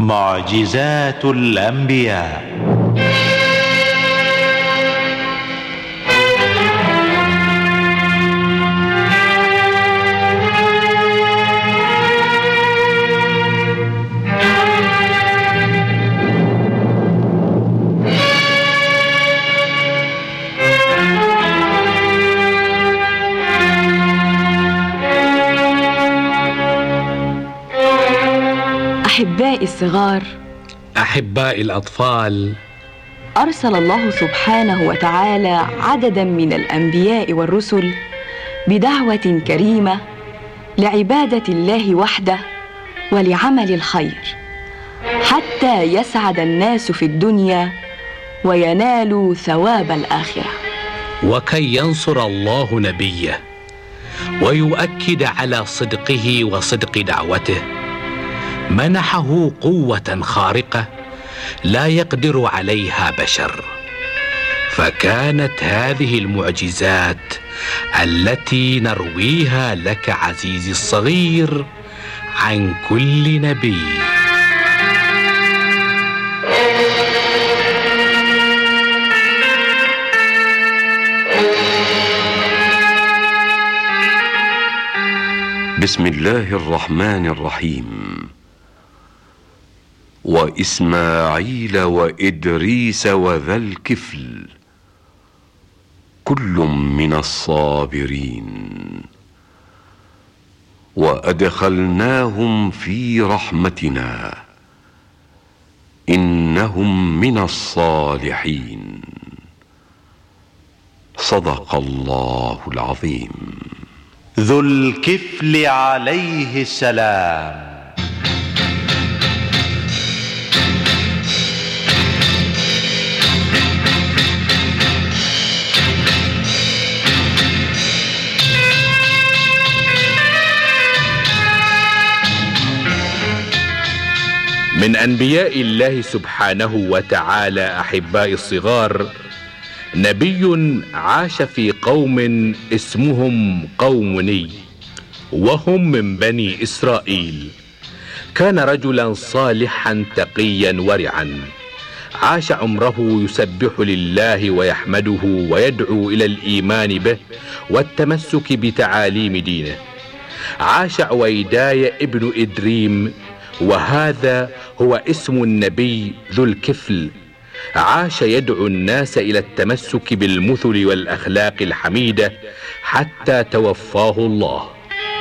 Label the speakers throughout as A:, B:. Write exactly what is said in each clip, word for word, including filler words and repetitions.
A: معجزات الأنبياء.
B: أحبائي الصغار،
C: أحبائي الأطفال،
B: أرسل الله سبحانه وتعالى عددا من الأنبياء والرسل بدعوة كريمة لعبادة الله وحده ولعمل الخير، حتى يسعد الناس في الدنيا وينالوا ثواب الآخرة.
C: وكي ينصر الله نبيه ويؤكد على صدقه وصدق دعوته، منحه قوة خارقة لا يقدر عليها بشر، فكانت هذه المعجزات التي نرويها لك عزيزي الصغير عن كل نبي.
D: بسم الله الرحمن الرحيم. وإسماعيل وإدريس وذا الكفل كل من الصابرين وأدخلناهم في رحمتنا إنهم من الصالحين. صدق الله العظيم.
A: ذو الكفل عليه السلام.
C: من أنبياء الله سبحانه وتعالى أحبائي الصغار نبي عاش في قوم اسمهم قوم ني، وهم من بني إسرائيل. كان رجلا صالحا تقيا ورعا، عاش عمره يسبح لله ويحمده ويدعو إلى الإيمان به والتمسك بتعاليم دينه. عاش عويداي ابن إدريم، وهذا هو اسم النبي ذو الكفل. عاش يدعو الناس إلى التمسك بالمثل والأخلاق الحميدة حتى توفاه الله.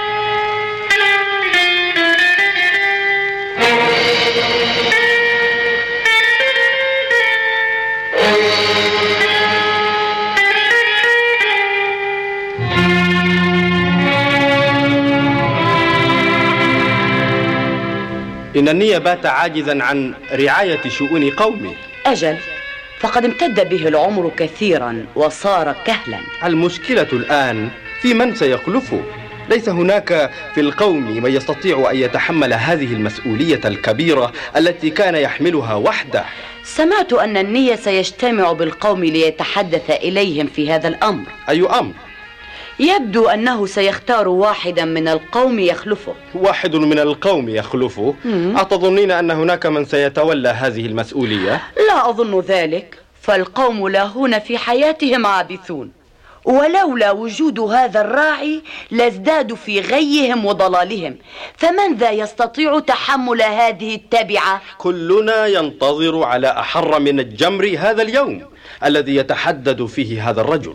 E: إن الني بات عاجزا عن رعاية شؤون قومه.
F: أجل، فقد امتد به العمر كثيرا وصار كهلا.
E: المشكلة الآن في من سيخلفه. ليس هناك في القوم من يستطيع أن يتحمل هذه المسؤولية الكبيرة التي كان يحملها وحده.
F: سمعت أن الني سيجتمع بالقوم ليتحدث إليهم في هذا الأمر.
E: أي أمر؟
F: يبدو أنه سيختار واحدا من القوم يخلفه.
E: واحد من القوم يخلفه؟ أتظنين أن هناك من سيتولى هذه المسؤولية؟
F: لا أظن ذلك، فالقوم لاهون في حياتهم عابثون، ولولا وجود هذا الراعي لازدادوا في غيهم وضلالهم، فمن ذا يستطيع تحمل هذه التبعة؟
E: كلنا ينتظر على أحر من الجمر هذا اليوم الذي يتحدد فيه هذا الرجل.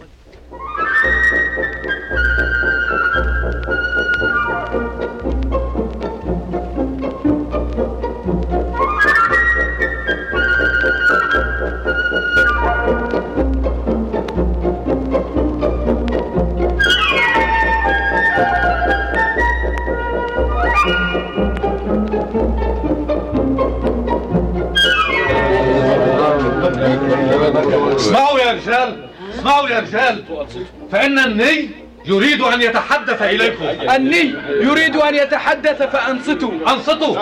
G: اسمعوا يا رجال، اسمعوا يا رجال، فإن الني يريد أن يتحدث إليكم.
H: الني يريد أن يتحدث فأنصتوا.
G: أنصتوا.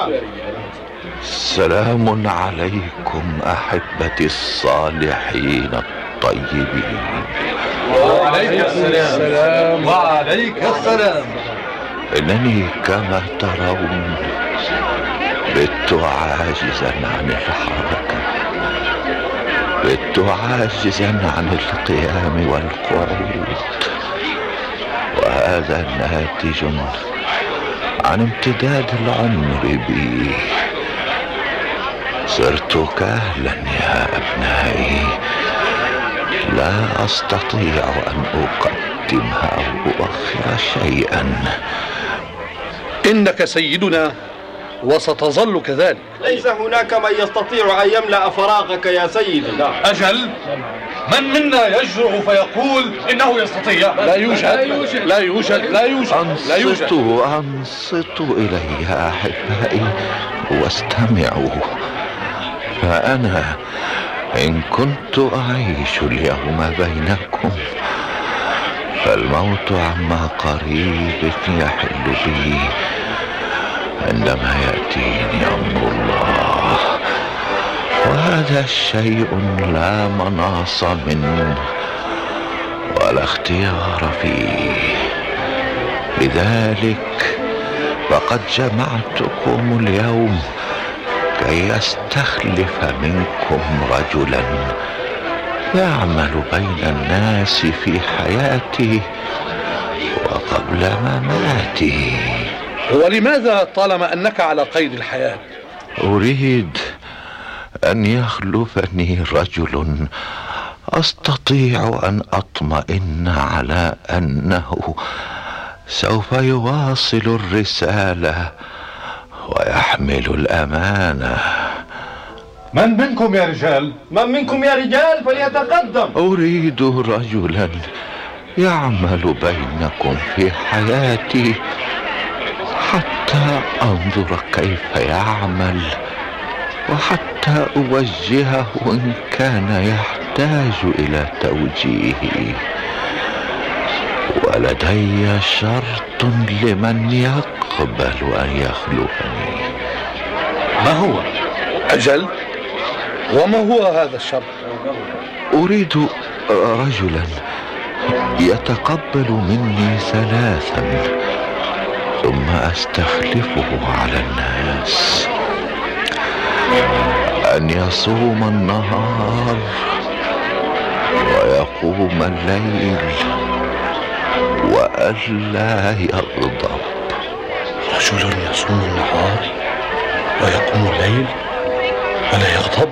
I: سلام عليكم أحبتي الصالحين الطيبين.
G: وعليك السلام. وعليك السلام.
I: إنني كما ترون بت عاجزا عن الحركة، بت عاجزا عن القيام والقعود، وهذا ناتج عن امتداد العمر بي. صرت كهلا يا أبنائي، لا أستطيع أن أقدم أو أؤخر شيئا.
G: إنك سيدنا وستظل كذلك.
E: ليس هناك من يستطيع أن يملأ فراغك يا سيدي.
G: أجل، من منا يجرؤ فيقول إنه يستطيع؟ لا يوجد، لا يوجد، لا يوجد، لا يوجد.
I: أنصتوا أنصتوا إلي يا أحبائي واستمعوا. فأنا إن كنت أعيش اليوم بينكم فالموت عما قريب يحل بي عندما يأتيني أمر الله، وهذا الشيء لا مناص منه ولا اختيار فيه. لذلك فقد جمعتكم اليوم كي يستخلف منكم رجلا يعمل بين الناس في حياتي وقبل مماتي.
G: ولماذا طالما أنك على قيد الحياة؟
I: أريد أن يخلفني رجل أستطيع أن أطمئن على أنه سوف يواصل الرسالة ويحمل الأمانة.
G: من منكم يا رجال؟
E: من منكم يا رجال فليتقدم.
I: أريد رجلا يعمل بينكم في حياتي حتى أنظر كيف يعمل وحتى أوجهه إن كان يحتاج إلى توجيهي. ولدي شرط لمن يقبل أن يخلفني.
G: ما هو؟ أجل، وما هو هذا الشرط؟
I: أريد رجلا يتقبل مني ثلاثا ثم أستخلفه على الناس. أن يصوم النهار ويقوم الليل وألا يغضب.
G: رجل يصوم النهار ويقوم الليل ولا يغضب؟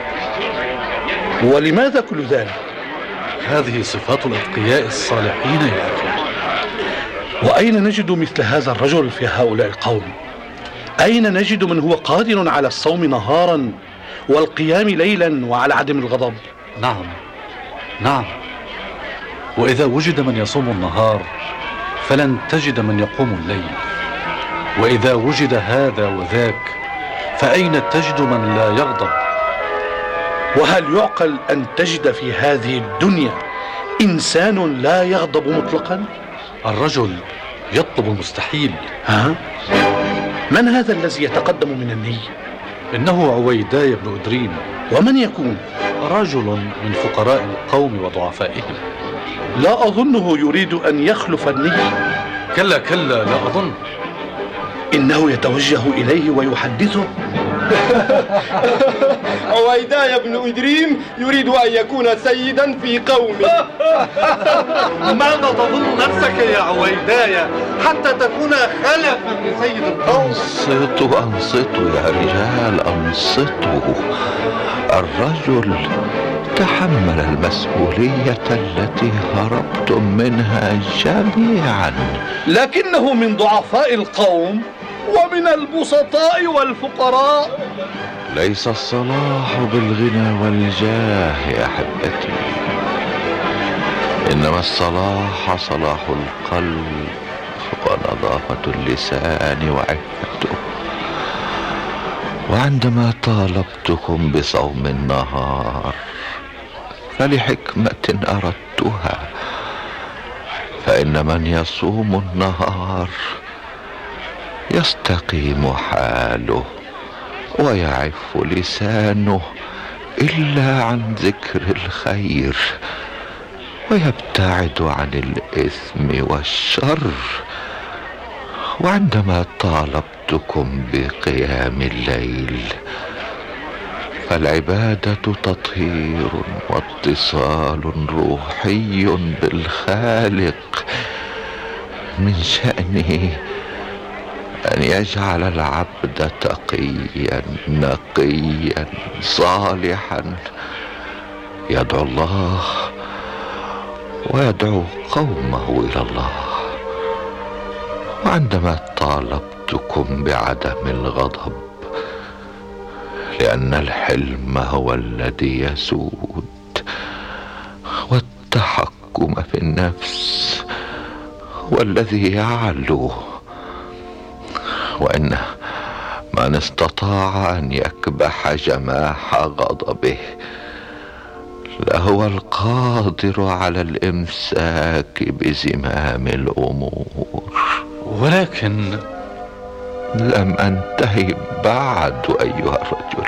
G: ولماذا كل ذلك؟
J: هذه صفات الأتقياء الصالحين يا أخي.
G: وأين نجد مثل هذا الرجل في هؤلاء القوم؟ أين نجد من هو قادر على الصوم نهارا والقيام ليلا وعلى عدم الغضب؟
J: نعم نعم، وإذا وجد من يصوم النهار فلن تجد من يقوم الليل، وإذا وجد هذا وذاك فأين تجد من لا يغضب؟
G: وهل يعقل أن تجد في هذه الدنيا إنسان لا يغضب مطلقا؟
J: الرجل يطلب المستحيل.
G: ها؟ من هذا الذي يتقدم من الني؟
J: إنه عويداي بن أدريم.
G: ومن يكون؟
J: رجل من فقراء القوم وضعفائهم.
G: لا أظنه يريد أن يخلف الني.
J: كلا كلا، لا أظن.
G: إنه يتوجه إليه ويحدثه.
E: عويداي بن إدريم يريد أن يكون سيدا في قومه.
G: ماذا تظن نفسك يا عويداي حتى تكون خلفا لسيد القوم؟
I: أنصتوا أنصتوا يا رجال، أنصتوا. الرجل تحمل المسؤولية التي هربتم منها جميعا،
G: لكنه من ضعفاء القوم ومن البسطاء والفقراء.
I: ليس الصلاح بالغنى والجاه يا أحبتي، إنما الصلاح صلاح القلب ونظافة اللسان وعفته. وعندما طالبتكم بصوم النهار فلحكمة أردتها، فإن من يصوم النهار يستقيم حاله ويعف لسانه إلا عن ذكر الخير، ويبتعد عن الإثم والشر، وعندما طالبتكم بقيام الليل فالعبادة تطهير واتصال روحي بالخالق، من شأنه أن يجعل العبد تقيا نقيا صالحا يدعو الله ويدعو قومه إلى الله. وعندما طالبتكم بعدم الغضب لأن الحلم هو الذي يسود، والتحكم في النفس هو الذي يعلو، وإن من استطاع أن يكبح جماح غضبه لهو القادر على الإمساك بزمام الأمور.
J: ولكن
I: لم أنتهي بعد أيها الرجل،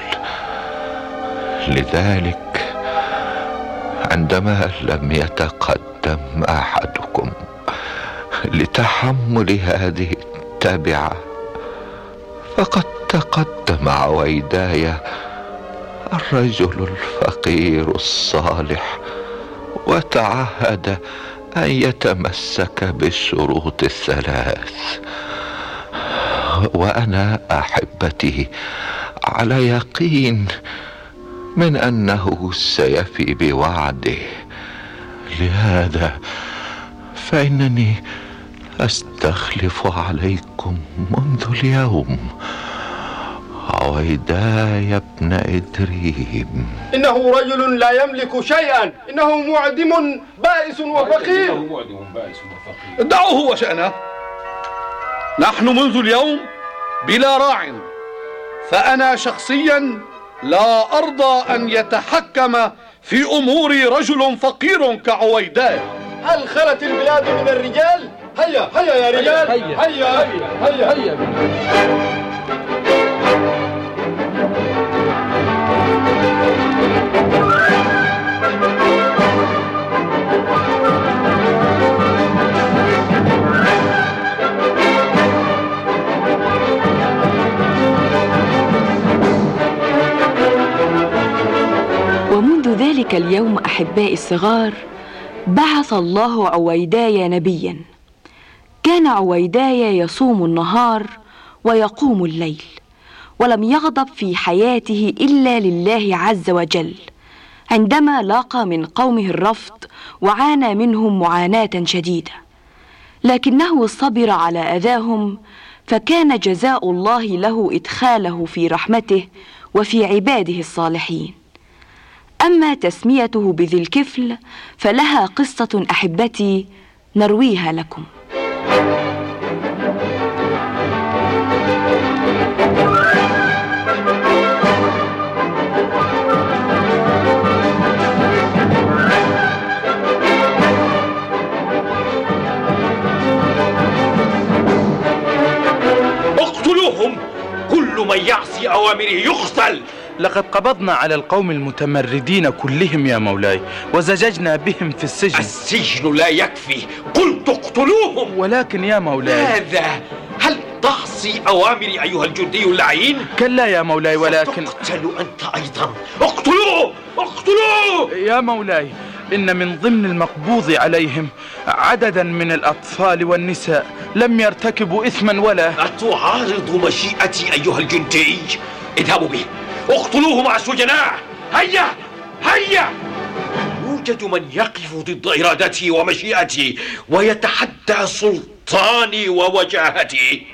I: لذلك عندما لم يتقدم أحدكم لتحمل هذه التبعة فقد تقدم عويداي الرجل الفقير الصالح وتعهد أن يتمسك بالشروط الثلاث، وأنا أحبتي على يقين من أنه سيفي بوعده. لهذا فإنني أستخلف عليكم منذ اليوم عويداي بن إدريم.
E: إنه رجل لا يملك شيئا، إنه معدم بائس وفقير.
G: دعوه وشأنه. نحن منذ اليوم بلا راع، فأنا شخصيا لا أرضى أن يتحكم في أمور رجل فقير كعويداي.
E: هل خلت البلاد من الرجال؟ هيا هيا يا رجال، هيا هيا هيا, هيا, هيا.
B: ومنذ ذلك اليوم أحبائي الصغار بعث الله عويداي نبيا. كان عويداي يصوم النهار ويقوم الليل، ولم يغضب في حياته إلا لله عز وجل. عندما لاقى من قومه الرفض وعانى منهم معاناة شديدة، لكنه صبر على أذاهم، فكان جزاء الله له إدخاله في رحمته وفي عباده الصالحين. أما تسميته بذي الكفل فلها قصة أحبتي نرويها لكم.
K: اقتلوهم، كل من يعصي أوامره يقتل.
H: لقد قبضنا على القوم المتمردين كلهم يا مولاي، وزججنا بهم في السجن.
K: السجن لا يكفي، قلت اقتلوهم.
H: ولكن يا مولاي
K: ماذا؟ هل تعصي أوامري أيها الجندي اللعين؟
H: كلا يا مولاي، ولكن
K: ستقتل أنت أيضا. اقتلوه اقتلوه
H: يا مولاي. إن من ضمن المقبوض عليهم عددا من الأطفال والنساء لم يرتكبوا إثما ولا.
K: أتعارض مشيئتي أيها الجندي؟ اذهبوا به، اقتلوه مع السجناء. هيا هيا. يوجد من يقف ضد إرادتي ومشيئتي ويتحدى سلطاني ووجاهتي.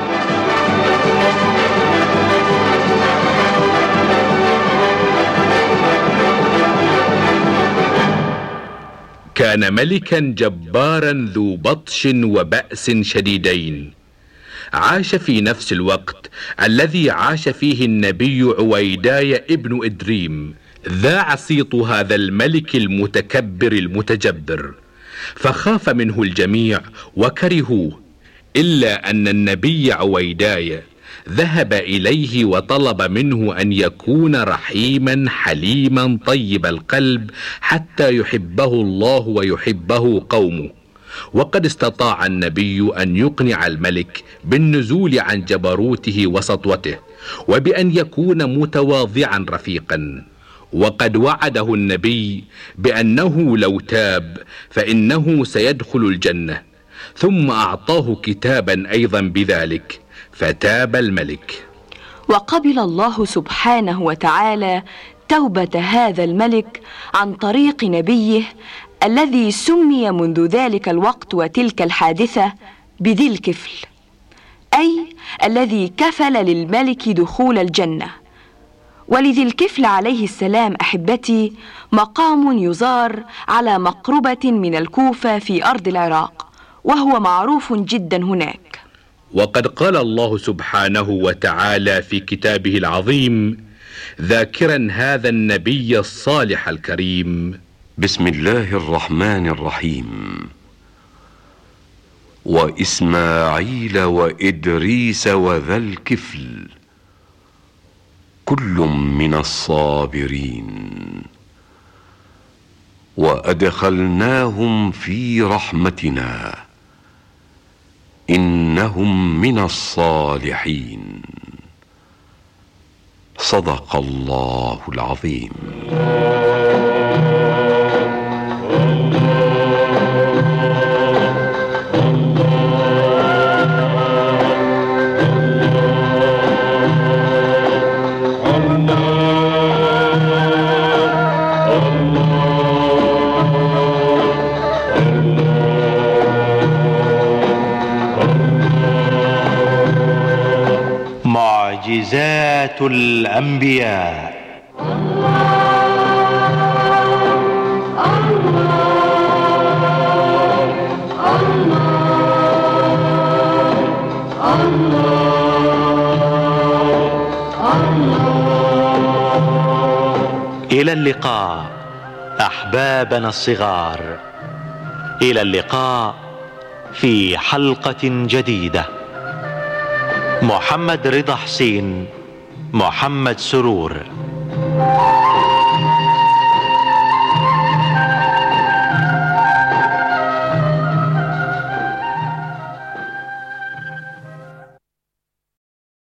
C: كان ملكا جبارا ذو بطش وبأس شديدين، عاش في نفس الوقت الذي عاش فيه النبي عويداي ابن إدريم، ذاع صيت هذا الملك المتكبر المتجبر، فخاف منه الجميع وكرهوه، إلا أن النبي عويداي ذهب إليه وطلب منه أن يكون رحيما حليما طيب القلب حتى يحبه الله ويحبه قومه، وقد استطاع النبي أن يقنع الملك بالنزول عن جبروته وسطوته، وبأن يكون متواضعا رفيقا. وقد وعده النبي بأنه لو تاب فإنه سيدخل الجنة، ثم أعطاه كتابا أيضا بذلك، فتاب الملك.
B: وقبل الله سبحانه وتعالى توبة هذا الملك عن طريق نبيه الذي سمي منذ ذلك الوقت وتلك الحادثة بذي الكفل، أي الذي كفل للملك دخول الجنة. ولذي الكفل عليه السلام أحبتي مقام يزار على مقربة من الكوفة في أرض العراق، وهو معروف جدا هناك.
C: وقد قال الله سبحانه وتعالى في كتابه العظيم ذاكرا هذا النبي الصالح الكريم:
D: بسم الله الرحمن الرحيم. وإسماعيل وإدريس وذا الكفل كل من الصابرين وأدخلناهم في رحمتنا إنهم من الصالحين. صدق الله العظيم.
A: معجزات الأنبياء. إلى اللقاء أحبابنا الصغار، إلى اللقاء في حلقة جديدة. محمد رضا حسين، محمد سرور.